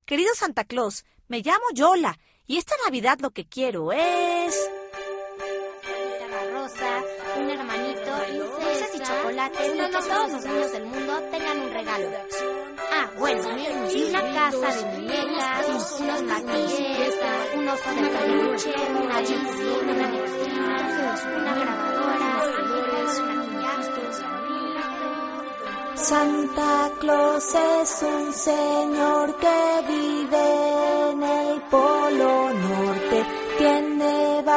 Querido Santa Claus, me llamo Yola y esta Navidad lo que quiero es... rosa, un hermanito, dulces y chocolates y que todos los niños del mundo tengan un regalo. Ah, bueno, y una casa de muñecas, unos maquilletes, un oso de peluche, una bici, una medicina, una grabadora, Santa Claus es un señor que vive en el Polo Norte. Tiene